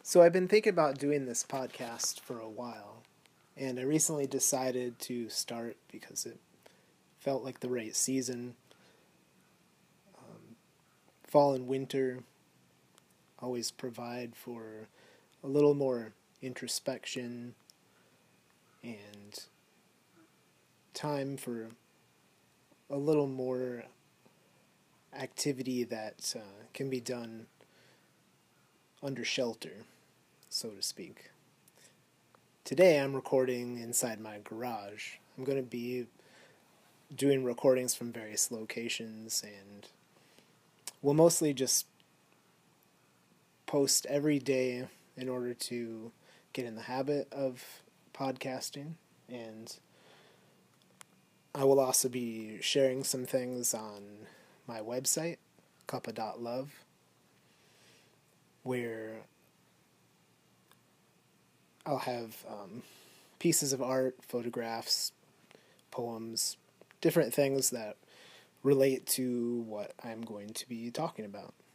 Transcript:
So I've been thinking about doing this podcast for a while, and I recently decided to start because it felt like the right season. Fall and winter always provide for a little more introspection and time for a little more activity that can be done under shelter, so to speak. Today I'm recording inside my garage. I'm going to be doing recordings from various locations, and we'll mostly just post every day in order to get in the habit of podcasting. And I will also be sharing some things on my website, kappa.love, where I'll have pieces of art, photographs, poems, different things that relate to what I'm going to be talking about.